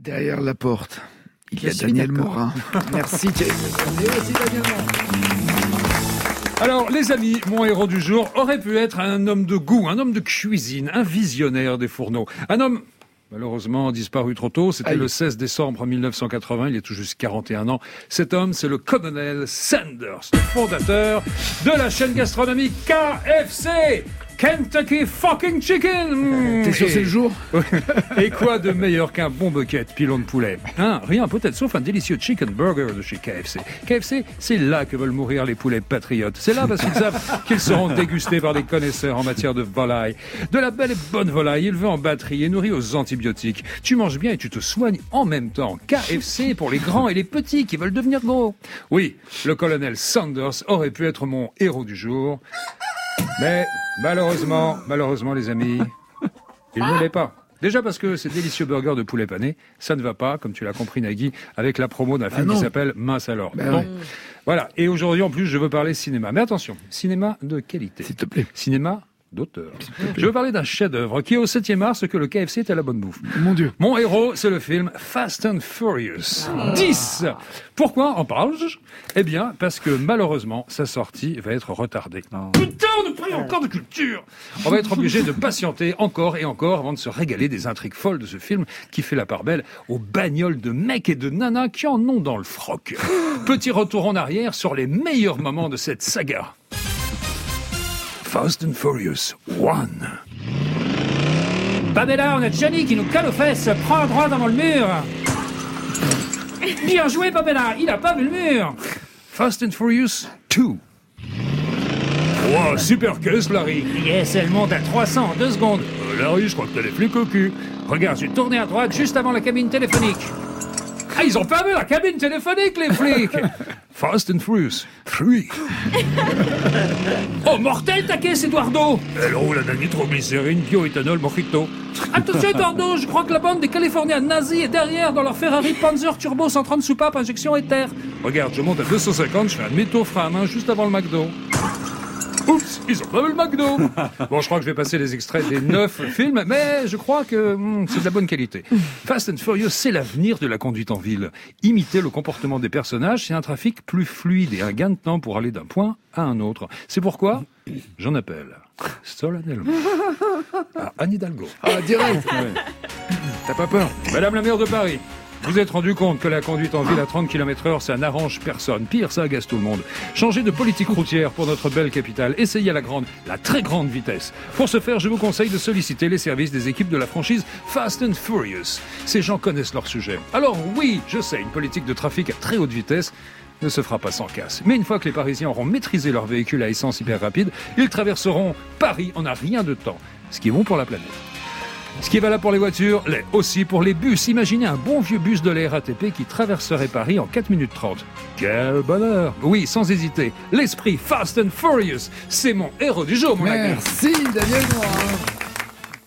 Derrière la porte, il y a Daniel Morin. Merci Thierry. Merci Daniel Morin. Alors, les amis, mon héros du jour aurait pu être un homme de goût, un homme de cuisine, un visionnaire des fourneaux. Un homme, malheureusement, disparu trop tôt. C'était le 16 décembre 1980. Il est tout juste 41 ans. Cet homme, c'est le colonel Sanders, le fondateur de la chaîne gastronomique KFC. Kentucky fucking chicken. T'es sûr c'est le jour? Et quoi de meilleur qu'un bon bucket pilon de poulet, hein? Rien peut-être, sauf un délicieux chicken burger de chez KFC. KFC, c'est là que veulent mourir les poulets patriotes. C'est là parce qu'ils savent qu'ils seront dégustés par des connaisseurs en matière de volaille. De la belle et bonne volaille, élevée en batterie et nourrie aux antibiotiques. Tu manges bien et tu te soignes en même temps. KFC pour les grands et les petits qui veulent devenir gros. Oui, le colonel Sanders aurait pu être mon héros du jour. Mais malheureusement, les amis, il ne l'est pas. Déjà parce que ces délicieux burgers de poulet pané, ça ne va pas, comme tu l'as compris Nagui, avec la promo d'un film qui s'appelle Mince alors. Bon, voilà. Et aujourd'hui, en plus, je veux parler cinéma. Mais attention, cinéma de qualité. S'il te plaît. Cinéma d'auteur. Je veux parler d'un chef-d'œuvre qui est au 7e art ce que le KFC est à la bonne bouffe. Mon Dieu. Mon héros, c'est le film Fast and Furious 10. Pourquoi en parle-je? Eh bien, parce que malheureusement, sa sortie va être retardée. Putain, on ne parle encore de culture. On va être obligé de patienter encore et encore avant de se régaler des intrigues folles de ce film qui fait la part belle aux bagnoles de mecs et de nanas qui en ont dans le froc. Petit retour en arrière sur les meilleurs moments de cette saga. Fast and Furious 1. Babella, on a Johnny qui nous cale aux fesses. Prends la droite avant le mur. Bien joué, Babella. Il a pas vu le mur. Fast and Furious 2. Wow, super caisse, Larry. Yes, elle monte à 300 en 2 secondes. Larry, je crois que t'as les flics au cul. Regarde, j'ai tourné à droite juste avant la cabine téléphonique. Ah, ils ont fermé la cabine téléphonique, les flics. Fast and Furious 3. Oh, mortel ta caisse, Eduardo. Elle roule à la nitroglycérine, bioéthanol, mojito. Attention, Eduardo, je crois que la bande des Californiens nazis est derrière dans leur Ferrari Panzer Turbo 130 soupape injection éther. Regarde, je monte à 250, je fais un demi-tour frein à main juste avant le McDo. Oups, ils ont pas vu le McDo. Bon, je crois que je vais passer les extraits des 9 films, mais je crois que c'est de la bonne qualité. Fast and Furious, c'est l'avenir de la conduite en ville. Imiter le comportement des personnages, c'est un trafic plus fluide et un gain de temps pour aller d'un point à un autre. C'est pourquoi j'en appelle solennellement à Anne Hidalgo. Ah, direct. Ouais. T'as pas peur? Madame la maire de Paris, vous êtes rendu compte que la conduite en ville à 30 km/h, ça n'arrange personne. Pire, ça agace tout le monde. Changez de politique routière pour notre belle capitale. Essayez la très grande vitesse. Pour ce faire, je vous conseille de solliciter les services des équipes de la franchise Fast and Furious. Ces gens connaissent leur sujet. Alors oui, je sais, une politique de trafic à très haute vitesse ne se fera pas sans casse. Mais une fois que les Parisiens auront maîtrisé leur véhicule à essence hyper rapide, ils traverseront Paris en un rien de temps. Ce qui est bon pour la planète. Ce qui est valable pour les voitures, l'est aussi pour les bus. Imaginez un bon vieux bus de la RATP qui traverserait Paris en 4 minutes 30. Quel bonheur! Oui, sans hésiter, l'esprit Fast and Furious, c'est mon héros du jour, mon gars. Merci Daniel Morin.